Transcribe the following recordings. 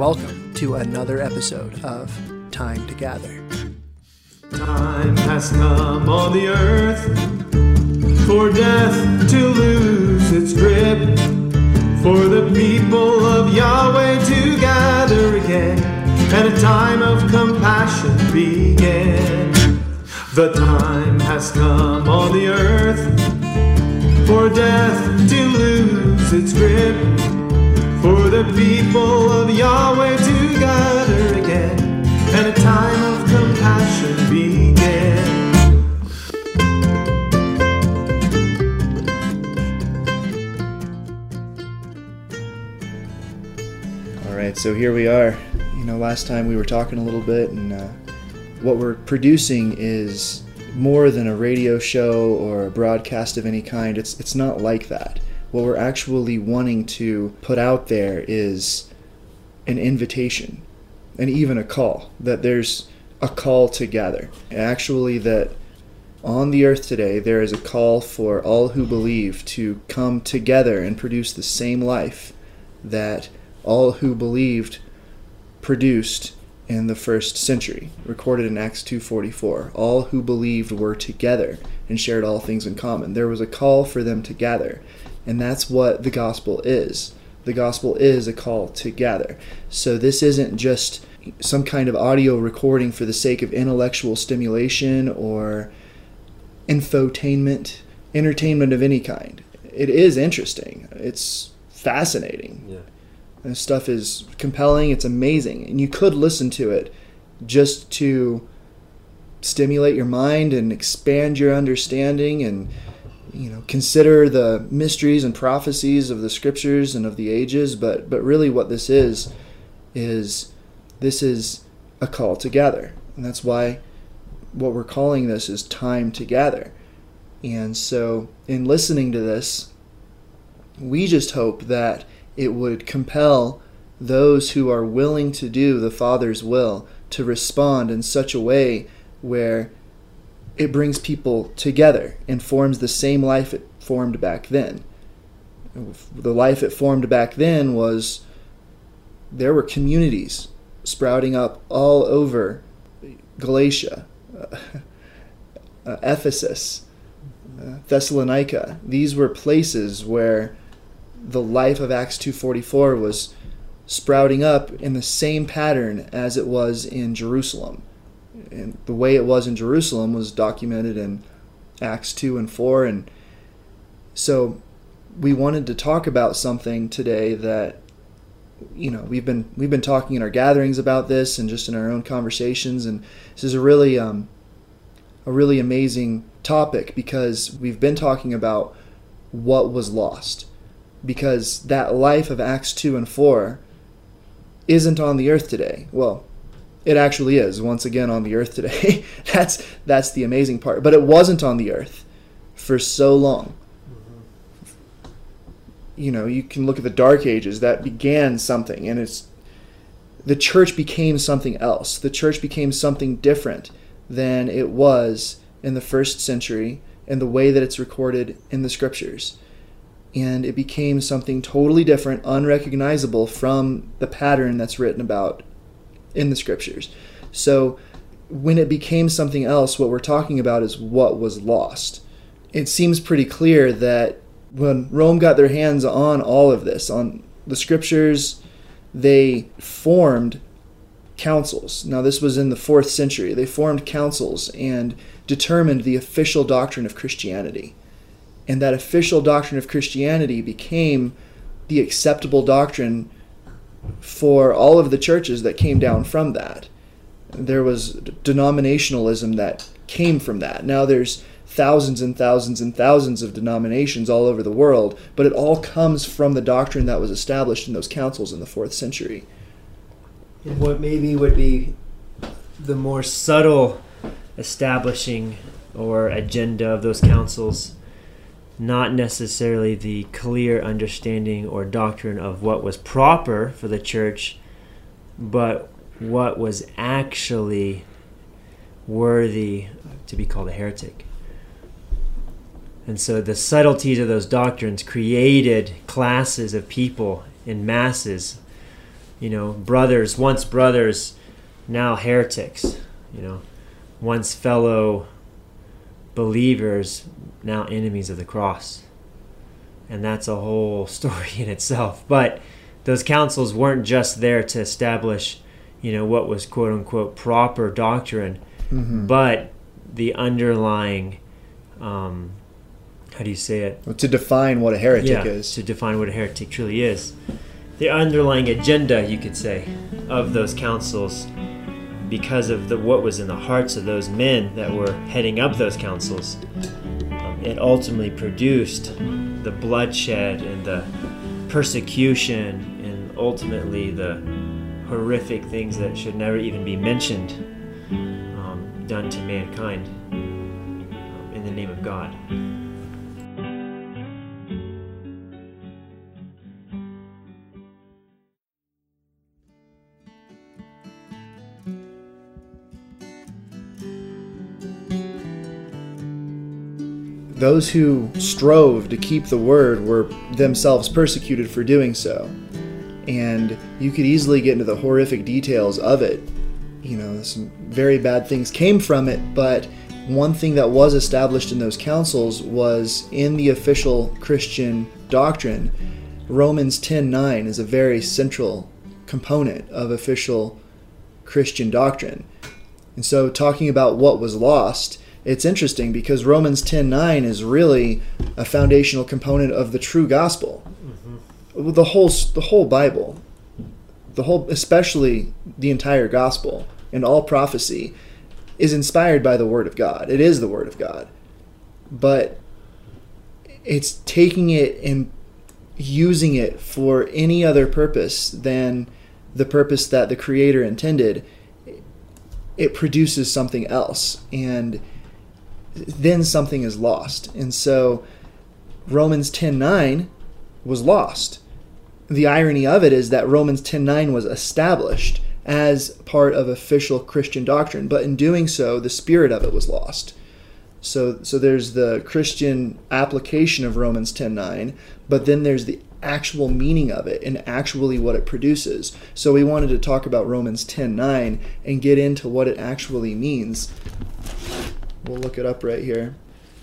Welcome to another episode of Time to Gather. Time has come on the earth for death to lose its grip, for the people of Yahweh to gather again, and a time of compassion begin. The time has come on the earth for death to lose its grip, for the people of Yahweh to gather again, and a time of compassion begin. All right, so here we are. Last time we were talking a little bit, and what we're producing is more than a radio show or a broadcast of any kind. It's not like that. What we're actually wanting to put out there is an invitation and even a call, that there's a call to gather. Actually, that on the earth today, there is a call for all who believe to come together and produce the same life that all who believed produced in the first century, recorded in Acts 2:44. All who believed were together and shared all things in common. There was a call for them to gather, and that's what the gospel is. The gospel is a call to gather. So this isn't just some kind of audio recording for the sake of intellectual stimulation or infotainment, entertainment of any kind. It is interesting. It's fascinating. Yeah. This stuff is compelling. It's amazing. And you could listen to it just to stimulate your mind and expand your understanding and consider the mysteries and prophecies of the scriptures and of the ages. But really what this is this is a call to gather. And that's why what we're calling this is Time to Gather. And so in listening to this, we just hope that it would compel those who are willing to do the Father's will to respond in such a way where it brings people together and forms the same life it formed back then. The life it formed back then was there were communities sprouting up all over Galatia, Ephesus, Thessalonica. These were places where the life of Acts 2:44 was sprouting up in the same pattern as it was in Jerusalem. And the way it was in Jerusalem was documented in Acts 2 and 4. And so we wanted to talk about something today that, we've been talking in our gatherings about this and just in our own conversations. And this is a really amazing topic, because we've been talking about what was lost. Because that life of Acts 2 and 4 isn't on the earth today. Well, it actually is, once again, on the earth today. That's the amazing part. But it wasn't on the earth for so long. Mm-hmm. You can look at the Dark Ages. That began something, and the church became something else. The church became something different than it was in the first century and the way that it's recorded in the scriptures. And it became something totally different, unrecognizable from the pattern that's written about in the scriptures. So when it became something else, what we're talking about is what was lost. It seems pretty clear that when Rome got their hands on all of this, on the scriptures, they formed councils. Now this was in the 4th century. They formed councils and determined the official doctrine of Christianity. And that official doctrine of Christianity became the acceptable doctrine for all of the churches that came down from that. There was denominationalism that came from that. Now there's thousands and thousands and thousands of denominations all over the world, but it all comes from the doctrine that was established in those councils in the 4th century. And what maybe would be the more subtle establishing or agenda of those councils, not necessarily the clear understanding or doctrine of what was proper for the church, but what was actually worthy to be called a heretic. And so the subtleties of those doctrines created classes of people in masses once brothers, now heretics, once fellow believers, now enemies of the cross. And that's a whole story in itself. But those councils weren't just there to establish, what was quote unquote proper doctrine, but the underlying, how do you say it? To define what a heretic is. To define what a heretic truly is. The underlying agenda, you could say, of those councils, because of what was in the hearts of those men that were heading up those councils, it ultimately produced the bloodshed and the persecution and ultimately the horrific things that should never even be mentioned done to mankind in the name of God. Those who strove to keep the word were themselves persecuted for doing so. And you could easily get into the horrific details of it. Some very bad things came from it, but one thing that was established in those councils was in the official Christian doctrine. Romans 10:9 is a very central component of official Christian doctrine. And so talking about what was lost, it's interesting because Romans 10:9 is really a foundational component of the true gospel. The whole Bible, especially the entire gospel and all prophecy, is inspired by the Word of God. It is the Word of God. But it's taking it and using it for any other purpose than the purpose that the Creator intended. It produces something else, and then something is lost. And so Romans 10:9 was lost. The irony of it is that Romans 10:9 was established as part of official Christian doctrine, but in doing so, the spirit of it was lost. So there's the Christian application of Romans 10:9, but then there's the actual meaning of it and actually what it produces. So we wanted to talk about Romans 10:9 and get into what it actually means. We'll look it up right here.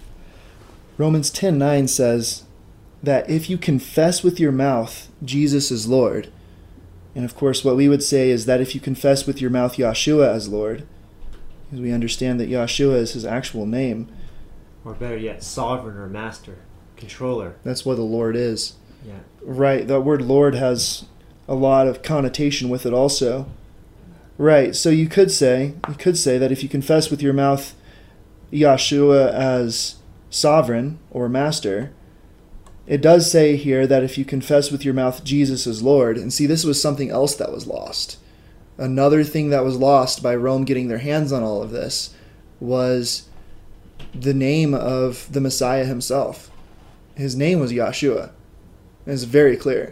Romans 10:9 says that if you confess with your mouth Jesus is Lord, and of course what we would say is that if you confess with your mouth Yahshua as Lord, because we understand that Yahshua is his actual name. Or better yet, sovereign or master, controller. That's what the Lord is. Yeah. Right, that word Lord has a lot of connotation with it also. Right, so you could say that if you confess with your mouth Yahshua as sovereign or master, it does say here that if you confess with your mouth Jesus as Lord, and see, this was something else that was lost. Another thing that was lost by Rome getting their hands on all of this was the name of the Messiah himself. His name was Yahshua. It's very clear.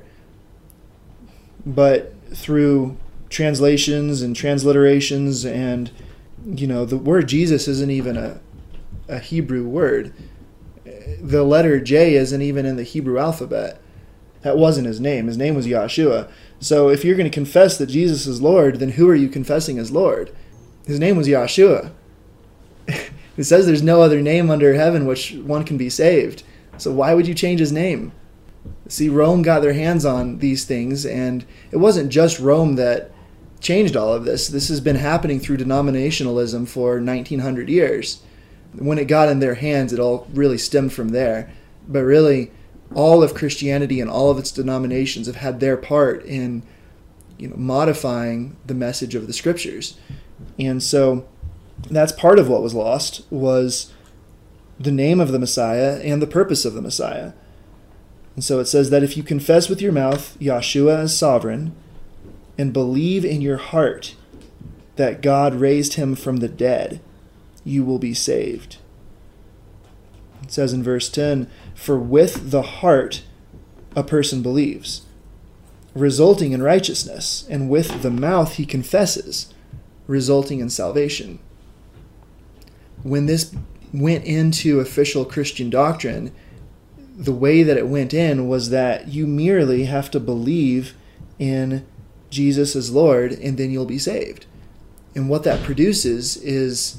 But through translations and transliterations and, the word Jesus isn't even a Hebrew word. The letter J isn't even in the Hebrew alphabet. That wasn't his name. His name was Yahshua. So if you're going to confess that Jesus is Lord, then who are you confessing as Lord? His name was Yahshua. It says there's no other name under heaven which one can be saved. So why would you change his name? See, Rome got their hands on these things, and it wasn't just Rome that changed all of this. This has been happening through denominationalism for 1900 years. When it got in their hands, it all really stemmed from there. But really, all of Christianity and all of its denominations have had their part in, modifying the message of the Scriptures. And so that's part of what was lost, was the name of the Messiah and the purpose of the Messiah. And so it says that if you confess with your mouth Yahshua as sovereign and believe in your heart that God raised him from the dead, you will be saved. It says in verse 10, for with the heart a person believes, resulting in righteousness, and with the mouth he confesses, resulting in salvation. When this went into official Christian doctrine, the way that it went in was that you merely have to believe in Jesus as Lord, and then you'll be saved. And what that produces is,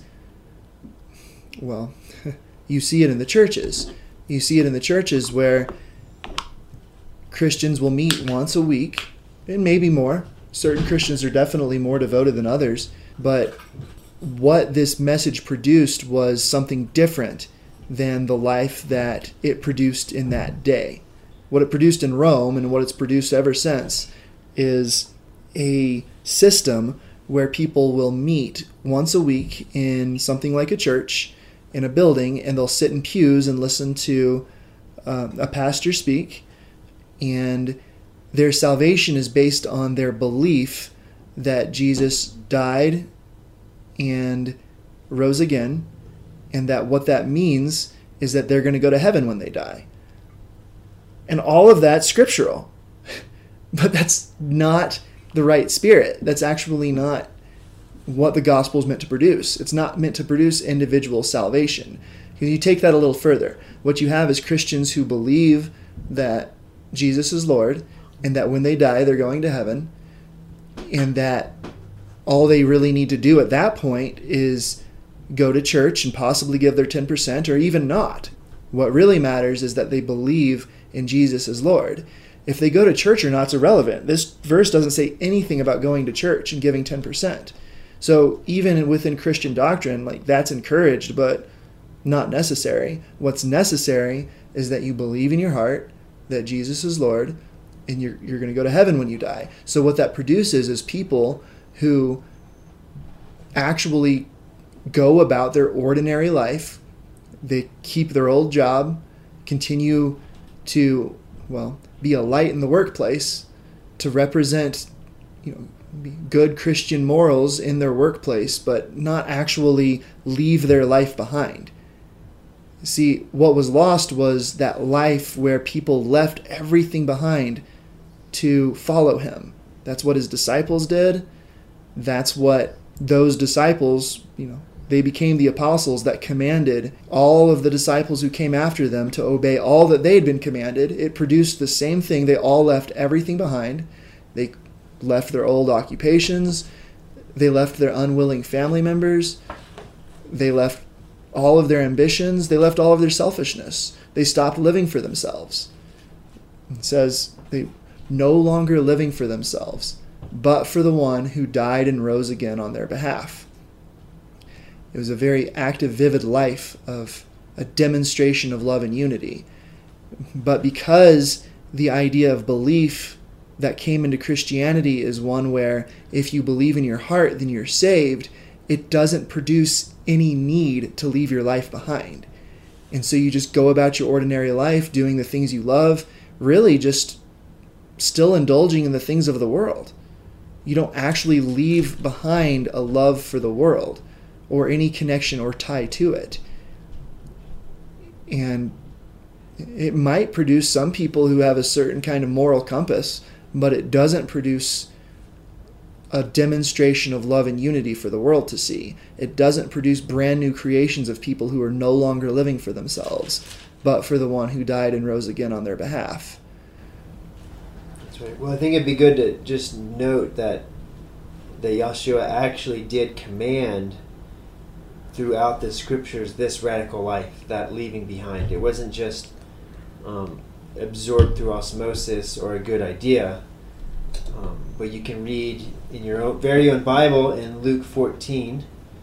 well, you see it in the churches. You see it in the churches where Christians will meet once a week, and maybe more. Certain Christians are definitely more devoted than others, but what this message produced was something different than the life that it produced in that day. What it produced in Rome, and what it's produced ever since, is a system where people will meet once a week in something like a church, in a building, and they'll sit in pews and listen to a pastor speak, and their salvation is based on their belief that Jesus died and rose again, and that what that means is that they're going to go to heaven when they die. And all of that's scriptural. But that's not the right spirit. That's actually not what the gospel is meant to produce. It's not meant to produce individual salvation. Because you take that a little further. What you have is Christians who believe that Jesus is Lord, and that when they die, they're going to heaven, and that all they really need to do at that point is go to church and possibly give their 10%, or even not. What really matters is that they believe in Jesus as Lord. If they go to church or not is irrelevant. This verse doesn't say anything about going to church and giving 10%. So even within Christian doctrine, like, that's encouraged, but not necessary. What's necessary is that you believe in your heart that Jesus is Lord, and you're going to go to heaven when you die. So what that produces is people who actually go about their ordinary life. They keep their old job, continue to, well, be a light in the workplace, to represent, good Christian morals in their workplace, but not actually leave their life behind. See, what was lost was that life where people left everything behind to follow him. That's what his disciples did. That's what those disciples, they became the apostles that commanded all of the disciples who came after them to obey all that they'd been commanded. It produced the same thing. They all left everything behind. They left their old occupations. They left their unwilling family members. They left all of their ambitions. They left all of their selfishness. They stopped living for themselves. It says they no longer living for themselves, but for the one who died and rose again on their behalf. It was a very active, vivid life of a demonstration of love and unity. But because the idea of belief that came into Christianity is one where if you believe in your heart, then you're saved, it doesn't produce any need to leave your life behind. And so you just go about your ordinary life doing the things you love, really just still indulging in the things of the world. You don't actually leave behind a love for the world or any connection or tie to it. And it might produce some people who have a certain kind of moral compass, but it doesn't produce a demonstration of love and unity for the world to see. It doesn't produce brand new creations of people who are no longer living for themselves, but for the one who died and rose again on their behalf. That's right. Well, I think it'd be good to just note that Yeshua actually did command throughout the scriptures this radical life, that leaving behind. It wasn't just absorbed through osmosis or a good idea, but you can read in your very own Bible in Luke 14,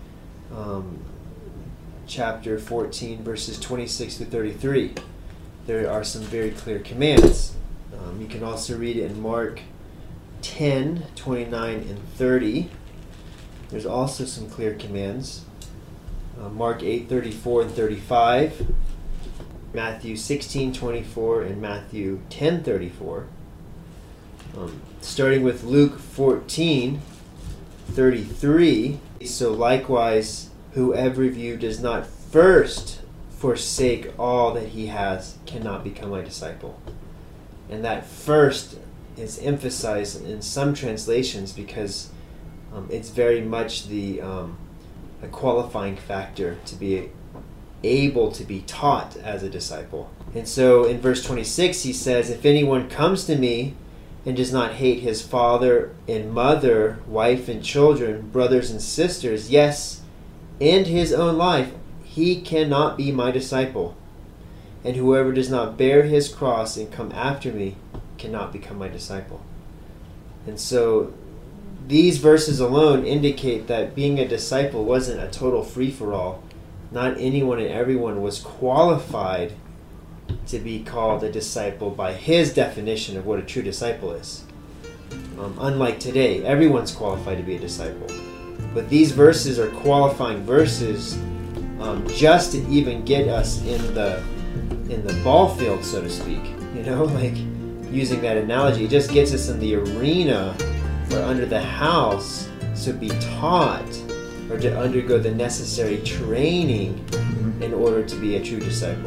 chapter 14, verses 26 to 33. There are some very clear commands. You can also read it in Mark 10, 29 and 30. There's also some clear commands. Mark 8, 34 and 35. Matthew 16, 24 and Matthew 10, 34. Starting with Luke 14, 33. So likewise, whoever of you does not first forsake all that he has cannot become my disciple. And that first is emphasized in some translations because it's very much a qualifying factor to be able to be taught as a disciple. And so in verse 26 he says, if anyone comes to me and does not hate his father and mother, wife and children, brothers and sisters, yes, and his own life, he cannot be my disciple. And whoever does not bear his cross and come after me cannot become my disciple. And so these verses alone indicate that being a disciple wasn't a total free-for-all. Not anyone and everyone was qualified to be called a disciple by his definition of what a true disciple is. Unlike today, everyone's qualified to be a disciple. But these verses are qualifying verses just to even get us in the ball field, so to speak. Like using that analogy, it just gets us in the arena or under the house to be taught or to undergo the necessary training in order to be a true disciple.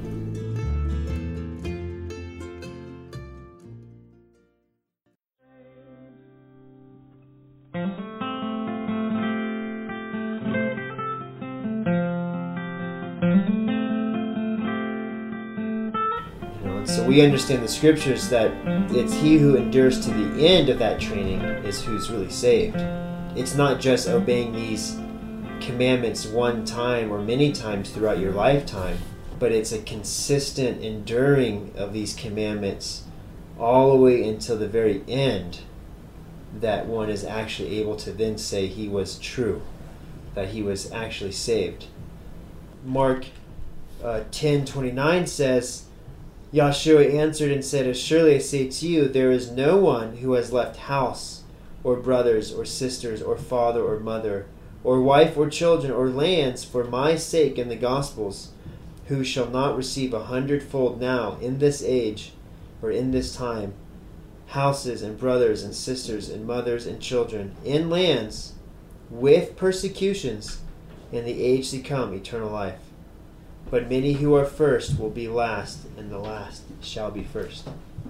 So we understand the scriptures that it's he who endures to the end of that training is who's really saved. It's not just obeying these commandments one time or many times throughout your lifetime, but it's a consistent enduring of these commandments all the way until the very end that one is actually able to then say he was true, that he was actually saved. Mark 10:29 says, Yahshua answered and said, Surely I say to you, there is no one who has left house, or brothers, or sisters, or father, or mother, or wife, or children, or lands, for my sake and the gospel's, who shall not receive 100-fold now, in this age, or in this time, houses, and brothers, and sisters, and mothers, and children, in lands, with persecutions, in the age to come, eternal life. But many who are first will be last, and the last shall be first.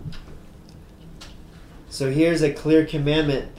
So here's a clear commandment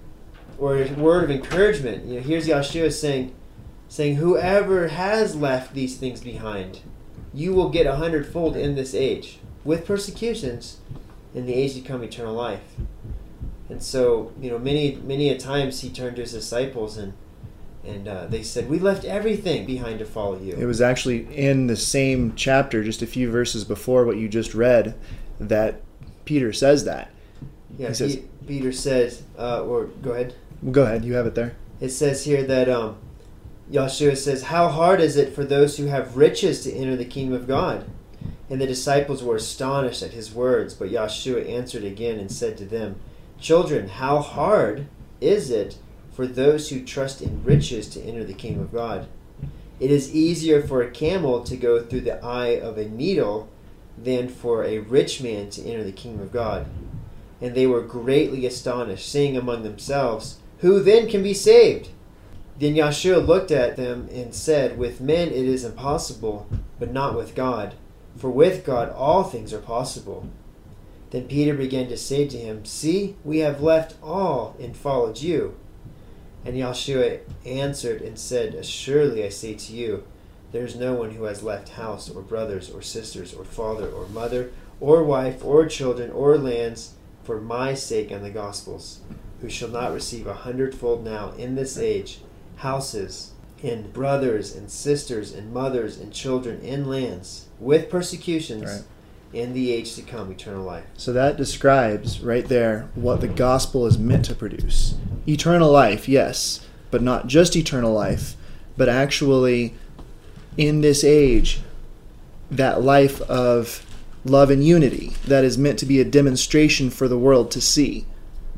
or a word of encouragement. Here's Yahshua saying, whoever has left these things behind, you will get 100-fold in this age, with persecutions, in the age to come, eternal life. And so, many a times he turned to his disciples and they said, we left everything behind to follow you. It was actually in the same chapter, just a few verses before what you just read, that Peter says that. Yeah, Peter says, or go ahead. Go ahead, you have it there. It says here that Yahshua says, how hard is it for those who have riches to enter the kingdom of God? And the disciples were astonished at his words, but Yahshua answered again and said to them, Children, how hard is it for those who trust in riches to enter the kingdom of God? It is easier for a camel to go through the eye of a needle than for a rich man to enter the kingdom of God. And they were greatly astonished, saying among themselves, Who then can be saved? Then Yahshua looked at them and said, With men it is impossible, but not with God. For with God all things are possible. Then Peter began to say to him, See, we have left all and followed you. And Yahshua answered and said, Assuredly I say to you, there is no one who has left house, or brothers, or sisters, or father, or mother, or wife, or children, or lands, for my sake and the gospel's, who shall not receive 100-fold now in this age, houses, and brothers, and sisters, and mothers, and children, and lands, with persecutions, right, in the age to come, eternal life. So that describes right there what the gospel is meant to produce. Eternal life, yes, but not just eternal life, but actually in this age, that life of love and unity that is meant to be a demonstration for the world to see.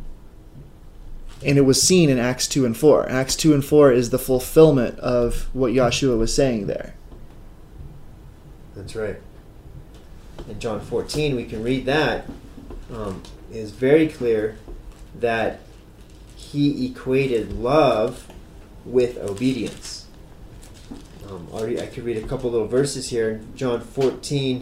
And it was seen in Acts 2 and 4. Acts 2 and 4 is the fulfillment of what Yahshua was saying there. That's right. In John 14, we can read that. It is very clear that he equated love with obedience. I could read a couple little verses here. In John 14,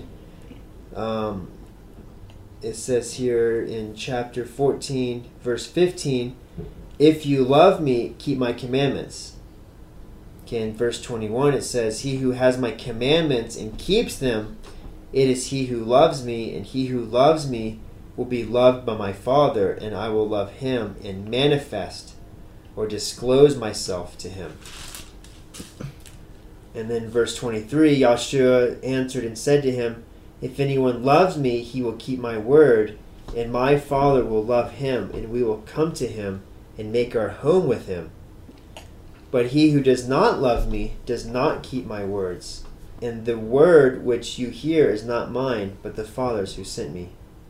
it says here in chapter 14, verse 15, If you love me, keep my commandments. Okay, in verse 21, it says, He who has my commandments and keeps them, it is he who loves me, and he who loves me will be loved by my Father, and I will love him and manifest or disclose myself to him. And then verse 23, Yahshua answered and said to him, if anyone loves me, he will keep my word, and my Father will love him, and we will come to him and make our home with him. But he who does not love me does not keep my words, and the word which you hear is not mine, but the Father's who sent me.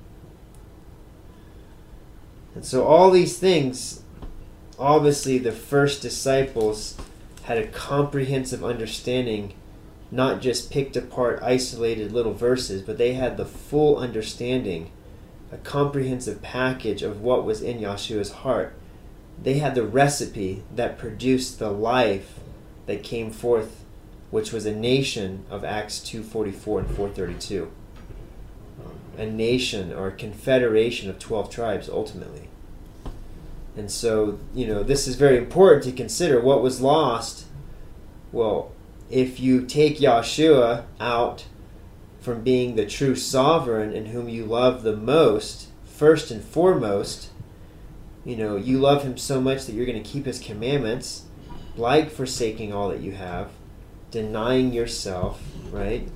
And so all these things, obviously the first disciples had a comprehensive understanding, not just picked apart isolated little verses, but they had the full understanding, a comprehensive package of what was in Yahshua's heart. They had the recipe that produced the life that came forth, which was a nation of Acts 2:44 and 4:32. A nation or a confederation of 12 tribes ultimately. And so, this is very important to consider. What was lost? Well, if you take Yahshua out from being the true sovereign in whom you love the most, first and foremost, you love him so much that you're going to keep his commandments, like forsaking all that you have, denying yourself, right?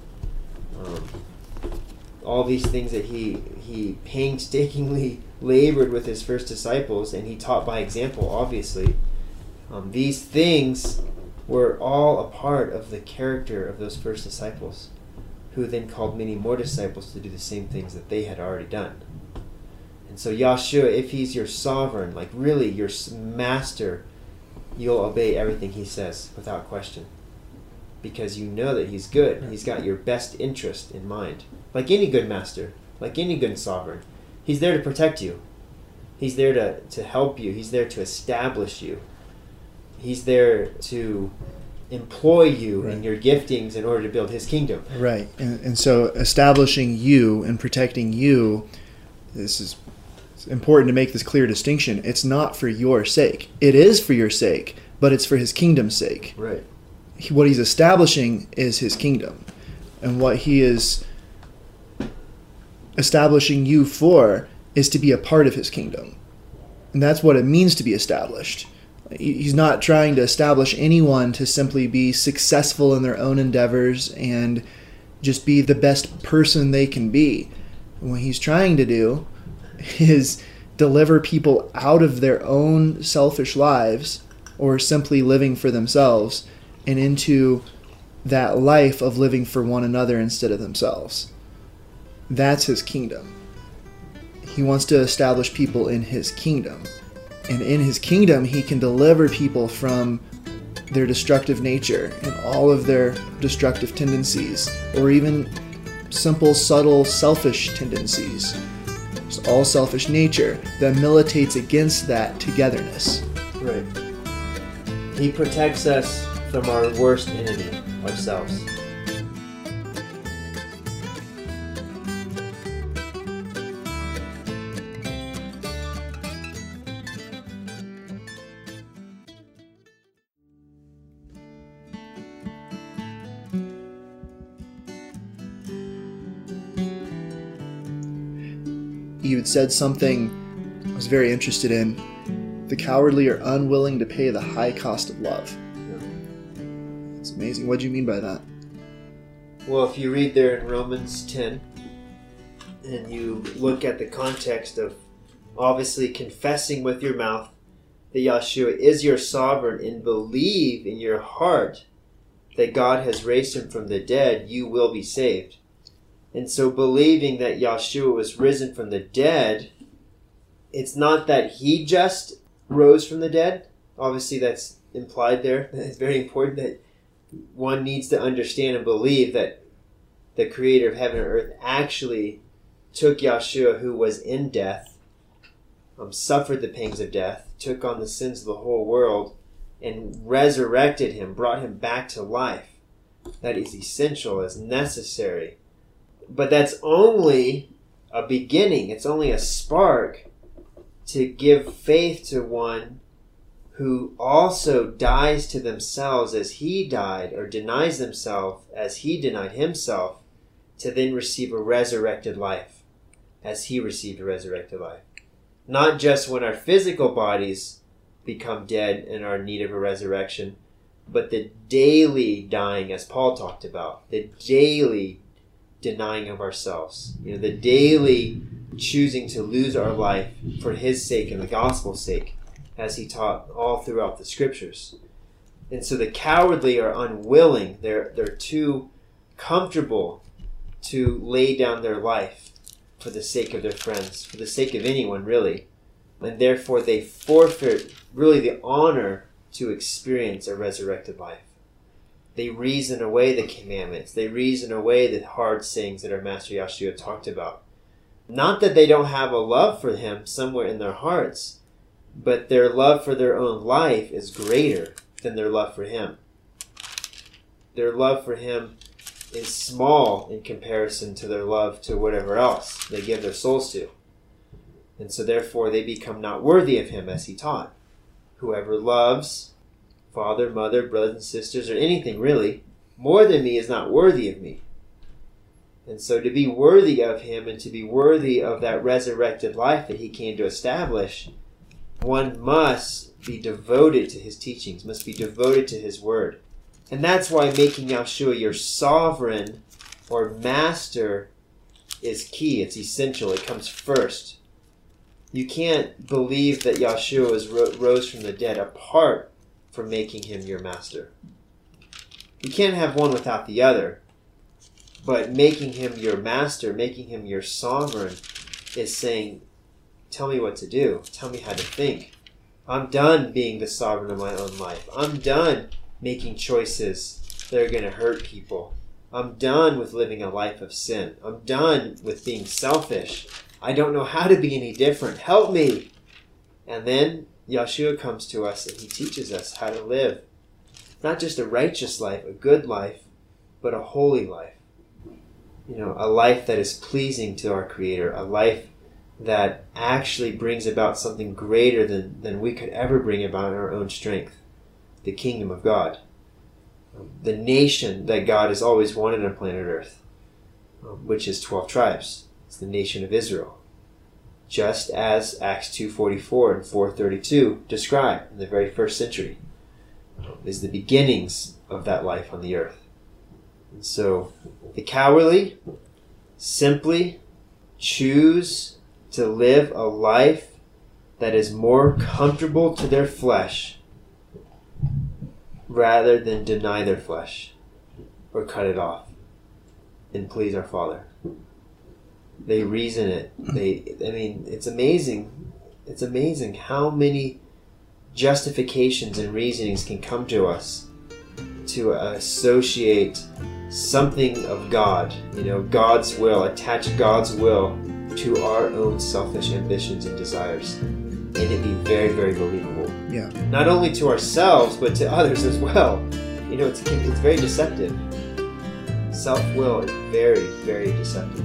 All these things that he painstakingly labored with his first disciples, and he taught by example, obviously. These things were all a part of the character of those first disciples, who then called many more disciples to do the same things that they had already done. And so Yahshua, if he's your sovereign, like really your master, you'll obey everything he says without question, because you know that he's good. He's got your best interest in mind. Like any good master, like any good sovereign, he's there to protect you. He's there to help you. He's there to establish you. He's there to employ you in your giftings in order to build his kingdom. Right. And so establishing you and protecting you, this is it's important to make this clear distinction. It's not for your sake. It is for your sake, but it's for his kingdom's sake. Right. What he's establishing is his kingdom. And what he is establishing you for is to be a part of his kingdom. And that's what it means to be established. He's not trying to establish anyone to simply be successful in their own endeavors and just be the best person they can be. What he's trying to do is deliver people out of their own selfish lives or simply living for themselves and into that life of living for one another instead of themselves. That's his kingdom. He wants to establish people in his kingdom. And in his kingdom, he can deliver people from their destructive nature and all of their destructive tendencies, or even simple, subtle, selfish tendencies. It's all selfish nature that militates against that togetherness. Right. He protects us from our worst enemy, ourselves. You had said something I was very interested in. The cowardly are unwilling to pay the high cost of love. It's amazing. What do you mean by that? Well, if you read there in Romans 10, and you look at the context of obviously confessing with your mouth that Yahshua is your sovereign and believe in your heart that God has raised him from the dead, you will be saved. And so believing that Yahshua was risen from the dead, it's not that he just rose from the dead. Obviously that's implied there. It's very important that one needs to understand and believe that the creator of heaven and earth actually took Yahshua, who was in death, suffered the pangs of death, took on the sins of the whole world, and resurrected him, brought him back to life. That is essential, as necessary. But that's only a beginning. It's only a spark to give faith to one who also dies to themselves as he died, or denies themselves as he denied himself, to then receive a resurrected life. as he received a resurrected life. Not just when our physical bodies become dead and are in need of a resurrection, but the daily dying, as Paul talked about, the daily denying of ourselves, the daily choosing to lose our life for his sake and the gospel's sake, as he taught all throughout the scriptures. And so the cowardly are unwilling, they're too comfortable to lay down their life for the sake of their friends, for the sake of anyone really, and therefore they forfeit really the honor to experience a resurrected life. They reason away the commandments. They reason away the hard sayings that our Master Yeshua talked about. Not that they don't have a love for him somewhere in their hearts, but their love for their own life is greater than their love for him. Their love for him is small in comparison to their love to whatever else they give their souls to. And so therefore they become not worthy of him, as he taught. Whoever loves father, mother, brothers and sisters, or anything really, more than me is not worthy of me. And so to be worthy of him and to be worthy of that resurrected life that he came to establish, one must be devoted to his teachings, must be devoted to his word. And that's why making Yeshua your sovereign or master is key. It's essential. It comes first. You can't believe that Yeshua rose from the dead apart from making him your master. You can't have one without the other. But making him your master, making him your sovereign, is saying, tell me what to do. Tell me how to think. I'm done being the sovereign of my own life. I'm done making choices that are going to hurt people. I'm done with living a life of sin. I'm done with being selfish. I don't know how to be any different. Help me. And then Yeshua comes to us and he teaches us how to live. Not just a righteous life, a good life, but a holy life. A life that is pleasing to our Creator, a life that actually brings about something greater than we could ever bring about in our own strength. The kingdom of God. The nation that God has always wanted on planet Earth, which is 12 tribes. It's the nation of Israel. Just as Acts 2:44 and 4:32 describe in the very first century, is the beginnings of that life on the earth. And so the cowardly simply choose to live a life that is more comfortable to their flesh rather than deny their flesh or cut it off and please our Father. They reason it. It's amazing. It's amazing how many justifications and reasonings can come to us to associate something of God, God's will, attach God's will to our own selfish ambitions and desires. And it be very, very believable. Yeah. Not only to ourselves, but to others as well. It's very deceptive. Self-will is very, very deceptive.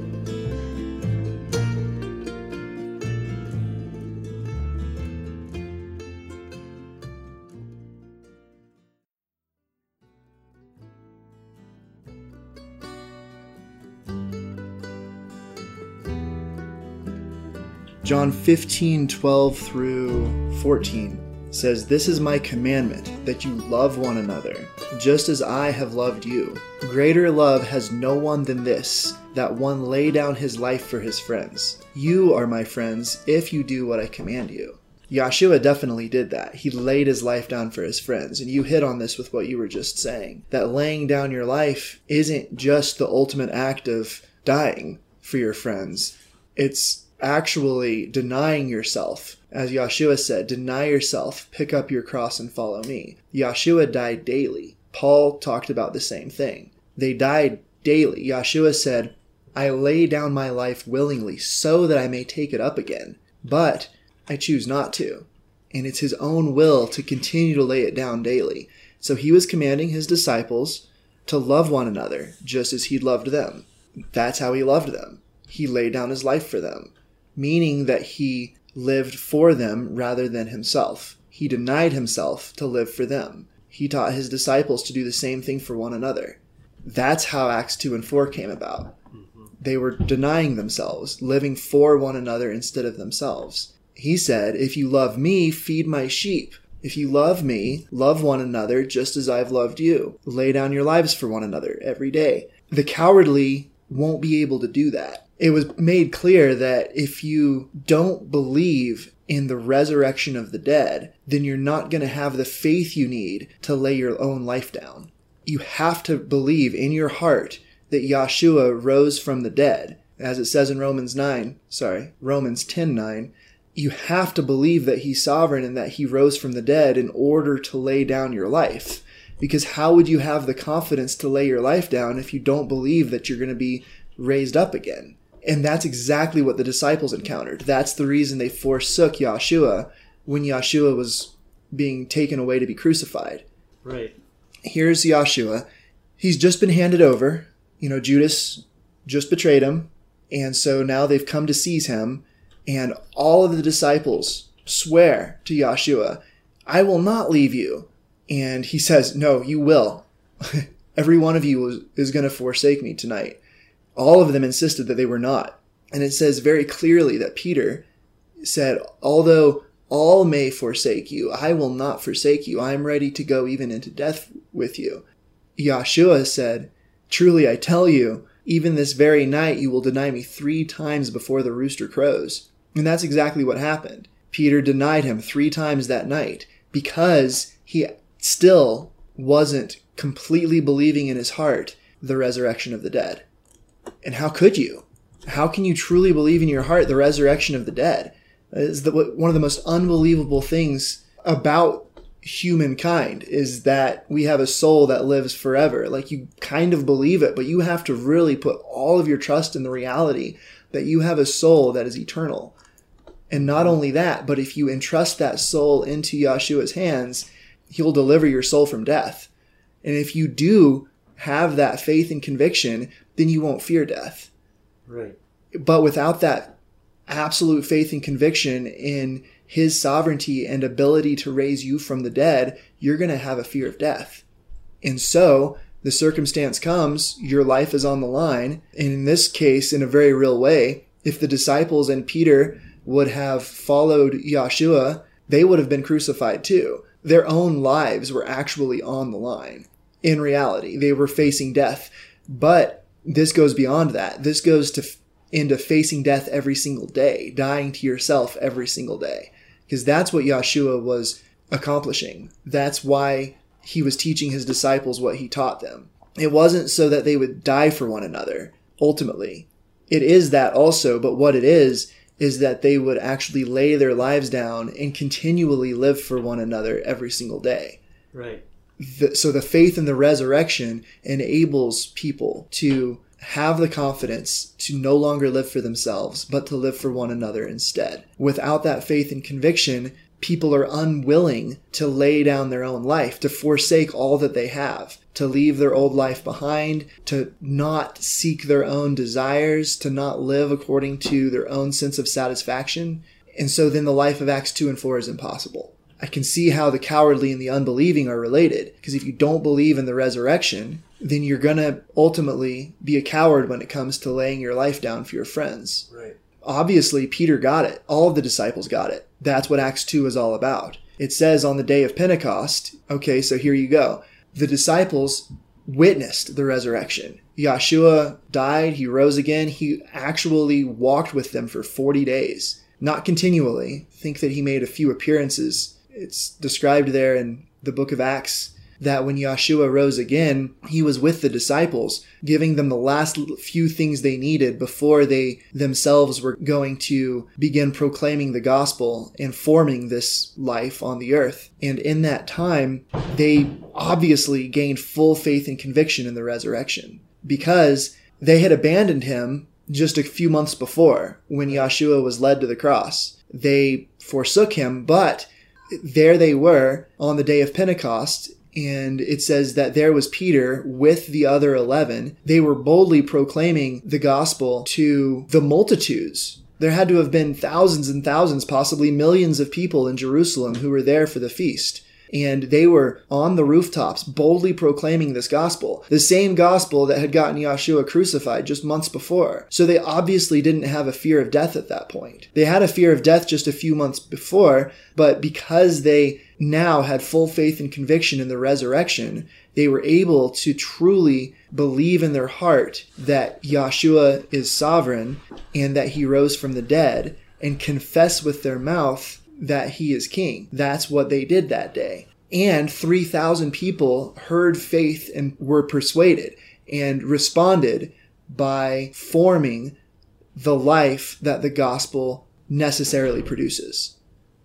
John 15:12 through 14 says, "This is my commandment, that you love one another, just as I have loved you. Greater love has no one than this, that one lay down his life for his friends. You are my friends if you do what I command you." Yeshua definitely did that. He laid his life down for his friends. And you hit on this with what you were just saying. That laying down your life isn't just the ultimate act of dying for your friends. It's actually denying yourself. As Yeshua said, deny yourself, pick up your cross and follow me. Yeshua died daily. Paul talked about the same thing. They died daily. Yeshua said, I lay down my life willingly so that I may take it up again. But I choose not to. And it's his own will to continue to lay it down daily. So he was commanding his disciples to love one another just as he loved them. That's how he loved them. He laid down his life for them, meaning that he lived for them rather than himself. He denied himself to live for them. He taught his disciples to do the same thing for one another. That's how Acts 2 and 4 came about. They were denying themselves, living for one another instead of themselves. He said, if you love me, feed my sheep. If you love me, love one another just as I've loved you. Lay down your lives for one another every day. The cowardly won't be able to do that. It was made clear that if you don't believe in the resurrection of the dead, then you're not going to have the faith you need to lay your own life down. You have to believe in your heart that Yeshua rose from the dead. As it says in Romans 10:9, you have to believe that he's sovereign and that he rose from the dead in order to lay down your life. Because how would you have the confidence to lay your life down if you don't believe that you're going to be raised up again? And that's exactly what the disciples encountered. That's the reason they forsook Yeshua when Yeshua was being taken away to be crucified. Right. Here's Yeshua. He's just been handed over. Judas just betrayed him. And so now they've come to seize him. And all of the disciples swear to Yeshua, I will not leave you. And he says, no, you will. Every one of you is going to forsake me tonight. All of them insisted that they were not. And it says very clearly that Peter said, although all may forsake you, I will not forsake you. I am ready to go even into death with you. Yeshua said, truly I tell you, even this very night you will deny me 3 times before the rooster crows. And that's exactly what happened. Peter denied him 3 times that night because he still wasn't completely believing in his heart the resurrection of the dead. And how could you? How can you truly believe in your heart the resurrection of the dead? It's one of the most unbelievable things about humankind is that we have a soul that lives forever. Like, you kind of believe it, but you have to really put all of your trust in the reality that you have a soul that is eternal. And not only that, but if you entrust that soul into Yeshua's hands, he'll deliver your soul from death. And if you do have that faith and conviction, then you won't fear death. Right. But without that absolute faith and conviction in his sovereignty and ability to raise you from the dead, you're going to have a fear of death. And so the circumstance comes, your life is on the line. And in this case, in a very real way, if the disciples and Peter would have followed Yeshua, they would have been crucified too. Their own lives were actually on the line. In reality, they were facing death. But this goes beyond that. This goes into facing death every single day, dying to yourself every single day. Because that's what Yeshua was accomplishing. That's why he was teaching his disciples what he taught them. It wasn't so that they would die for one another, ultimately. It is that also, but what it is that they would actually lay their lives down and continually live for one another every single day. Right. So the faith in the resurrection enables people to have the confidence to no longer live for themselves, but to live for one another instead. Without that faith and conviction, people are unwilling to lay down their own life, to forsake all that they have, to leave their old life behind, to not seek their own desires, to not live according to their own sense of satisfaction. And so then the life of Acts 2 and 4 is impossible. I can see how the cowardly and the unbelieving are related, because if you don't believe in the resurrection, then you're going to ultimately be a coward when it comes to laying your life down for your friends. Right. Obviously, Peter got it. All of the disciples got it. That's what Acts 2 is all about. It says on the day of Pentecost, okay, so here you go. The disciples witnessed the resurrection. Yeshua died, he rose again. He actually walked with them for 40 days. Not continually. Think that he made a few appearances. It's described there in the book of Acts that when Yeshua rose again, he was with the disciples, giving them the last few things they needed before they themselves were going to begin proclaiming the gospel and forming this life on the earth. And in that time, they obviously gained full faith and conviction in the resurrection because they had abandoned him just a few months before when Yeshua was led to the cross. They forsook him, but there they were on the day of Pentecost. And it says that there was Peter with the other 11. They were boldly proclaiming the gospel to the multitudes. There had to have been thousands and thousands, possibly millions of people in Jerusalem who were there for the feast. And they were on the rooftops boldly proclaiming this gospel, the same gospel that had gotten Yahshua crucified just months before. So they obviously didn't have a fear of death at that point. They had a fear of death just a few months before, but because they now had full faith and conviction in the resurrection, they were able to truly believe in their heart that Yahshua is sovereign and that he rose from the dead, and confess with their mouth that he is king. That's what they did that day. And 3,000 people heard faith and were persuaded and responded by forming the life that the gospel necessarily produces.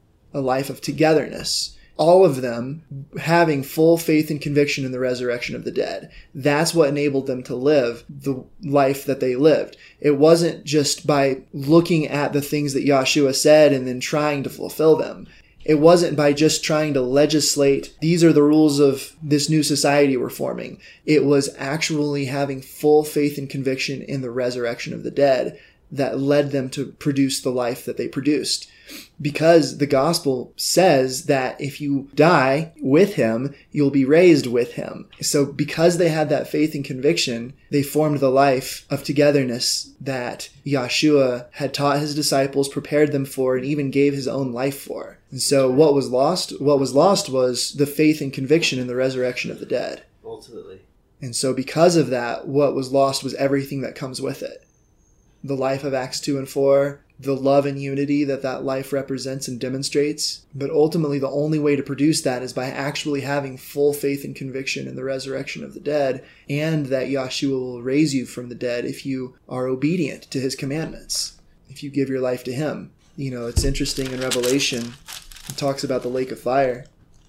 A life of togetherness. All of them having full faith and conviction in the resurrection of the dead. That's what enabled them to live the life that they lived. It wasn't just by looking at the things that Yahshua said and then trying to fulfill them. It wasn't by just trying to legislate, these are the rules of this new society we're forming. It was actually having full faith and conviction in the resurrection of the dead that led them to produce the life that they produced. Because the gospel says that if you die with him, you'll be raised with him. So because they had that faith and conviction, they formed the life of togetherness that Yahshua had taught his disciples, prepared them for, and even gave his own life for. And so what was lost? What was lost was the faith and conviction in the resurrection of the dead. Ultimately. And so because of that, what was lost was everything that comes with it. The life of Acts 2 and 4, the love and unity that life represents and demonstrates. But ultimately, the only way to produce that is by actually having full faith and conviction in the resurrection of the dead, and that Yahshua will raise you from the dead if you are obedient to his commandments, if you give your life to him. You know, it's interesting in Revelation, it talks about the lake of fire.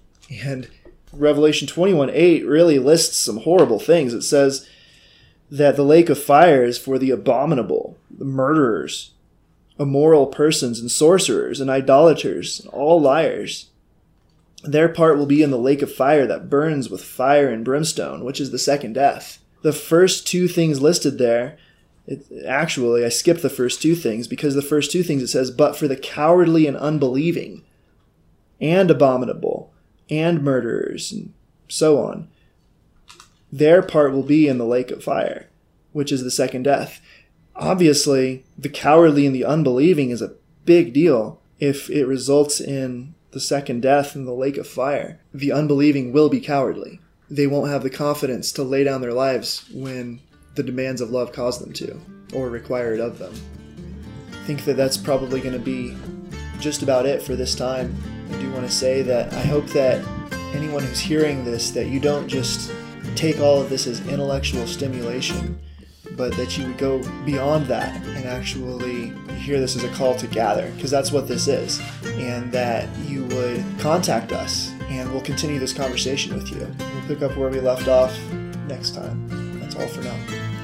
And Revelation 21:8 really lists some horrible things. It says that the lake of fire is for the abominable, the murderers, immoral persons, and sorcerers, and idolaters, and all liars. Their part will be in the lake of fire that burns with fire and brimstone, which is the second death. The first two things listed there, actually, I skipped the first two things, because the first two things it says, but for the cowardly and unbelieving, and abominable, and murderers, and so on. Their part will be in the lake of fire, which is the second death. Obviously, the cowardly and the unbelieving is a big deal if it results in the second death in the lake of fire. The unbelieving will be cowardly. They won't have the confidence to lay down their lives when the demands of love cause them to, or require it of them. I think that that's probably going to be just about it for this time. I do want to say that I hope that anyone who's hearing this, that you don't just take all of this as intellectual stimulation, but that you would go beyond that and actually hear this as a call to gather, because that's what this is, and that you would contact us and we'll continue this conversation with you. We'll pick up where we left off next time. That's all for now.